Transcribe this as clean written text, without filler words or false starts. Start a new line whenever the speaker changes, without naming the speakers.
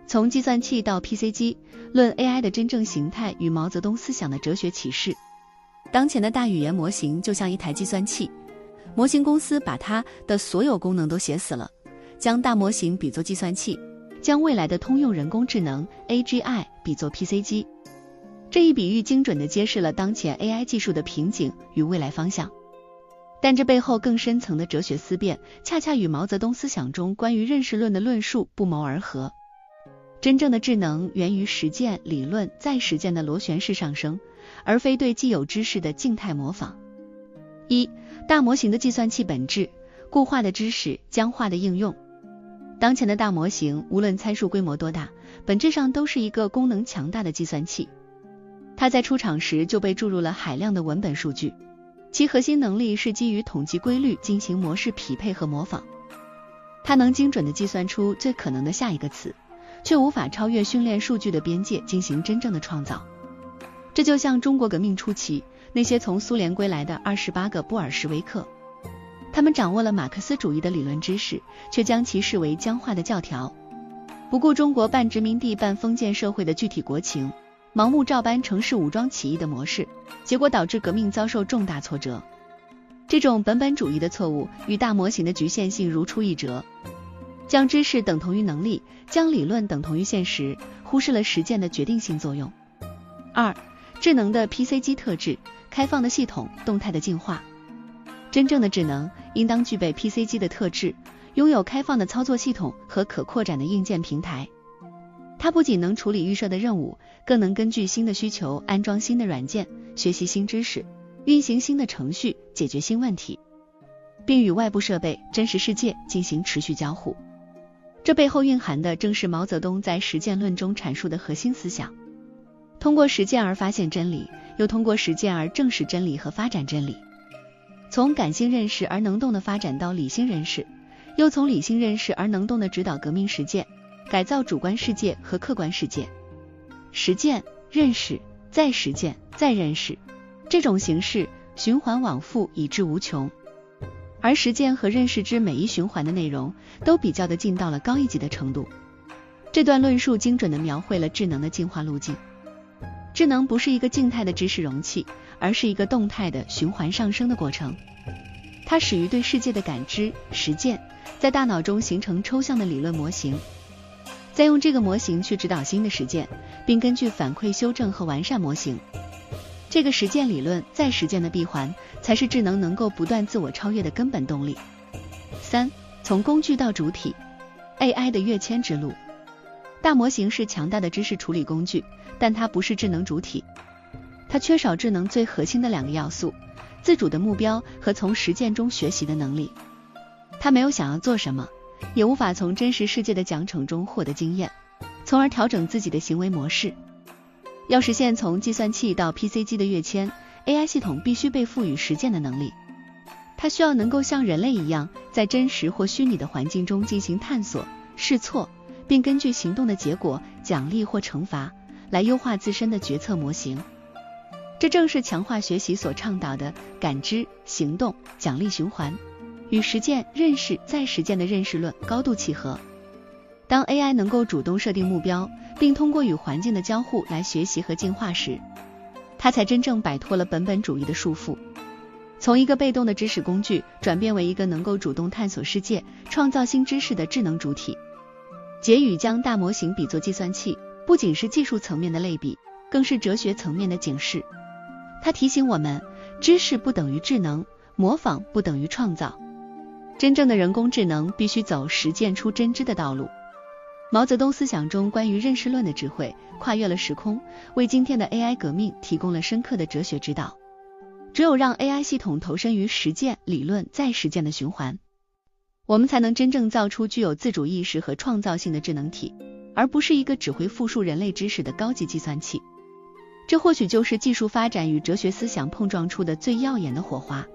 从计算器到 PC 机，论 AI 的真正形态与毛泽东思想的哲学启示。当前的大语言模型就像一台计算器，模型公司把它的所有功能都写死了，将大模型比作计算器，将未来的通用人工智能 AGI 比作 PC 机。这一比喻精准地揭示了当前 AI 技术的瓶颈与未来方向。但这背后更深层的哲学思辨，恰恰与毛泽东思想中关于认识论的论述不谋而合。真正的智能源于实践、理论再实践的螺旋式上升，而非对既有知识的静态模仿。一、大模型的计算器本质：固化的知识，僵化的应用。当前的大模型无论参数规模多大，本质上都是一个功能强大的计算器。它在出厂时就被注入了海量的文本数据，其核心能力是基于统计规律进行模式匹配和模仿。它能精准地计算出最可能的下一个词，却无法超越训练数据的边界进行真正的创造。这就像中国革命初期那些从苏联归来的28个布尔什维克，他们掌握了马克思主义的理论知识，却将其视为僵化的教条，不顾中国半殖民地半封建社会的具体国情，盲目照搬城市武装起义的模式，结果导致革命遭受重大挫折。这种本本主义的错误与大模型的局限性如出一辙，将知识等同于能力，将理论等同于现实，忽视了实践的决定性作用。二、智能的 PC 机特质：开放的系统，动态的进化。真正的智能应当具备 PC 机的特质，拥有开放的操作系统和可扩展的硬件平台。它不仅能处理预设的任务，更能根据新的需求安装新的软件，学习新知识，运行新的程序，解决新问题，并与外部设备、真实世界进行持续交互。这背后蕴含的正是毛泽东在实践论中阐述的核心思想：通过实践而发现真理，又通过实践而证实真理和发展真理。从感性认识而能动的发展到理性认识，又从理性认识而能动的指导革命实践，改造主观世界和客观世界。实践、认识、再实践、再认识，这种形式循环往复，以至无穷。而实践和认识之每一循环的内容，都比较的进到了高一级的程度。这段论述精准地描绘了智能的进化路径。智能不是一个静态的知识容器，而是一个动态的循环上升的过程。它始于对世界的感知、实践，在大脑中形成抽象的理论模型，再用这个模型去指导新的实践，并根据反馈修正和完善模型。这个实践理论再实践的闭环，才是智能能够不断自我超越的根本动力。三、从工具到主体 AI 的跃迁之路。大模型是强大的知识处理工具，但它不是智能主体。它缺少智能最核心的两个要素：自主的目标和从实践中学习的能力。它没有想要做什么，也无法从真实世界的奖惩中获得经验，从而调整自己的行为模式。要实现从计算器到 PC 机的跃迁， AI 系统必须被赋予实践的能力。它需要能够像人类一样，在真实或虚拟的环境中进行探索、试错，并根据行动的结果奖励或惩罚，来优化自身的决策模型。这正是强化学习所倡导的感知、行动、奖励循环，与实践、认识、再实践的认识论高度契合。当 AI 能够主动设定目标，并通过与环境的交互来学习和进化时，它才真正摆脱了本本主义的束缚，从一个被动的知识工具转变为一个能够主动探索世界、创造新知识的智能主体。结语将大模型比作计算器，不仅是技术层面的类比，更是哲学层面的警示。它提醒我们，知识不等于智能，模仿不等于创造。真正的人工智能必须走实践出真知的道路。毛泽东思想中关于认识论的智慧，跨越了时空，为今天的 AI 革命提供了深刻的哲学指导。只有让 AI 系统投身于实践、理论再实践的循环，我们才能真正造出具有自主意识和创造性的智能体，而不是一个只会复述人类知识的高级计算器。这或许就是技术发展与哲学思想碰撞出的最耀眼的火花。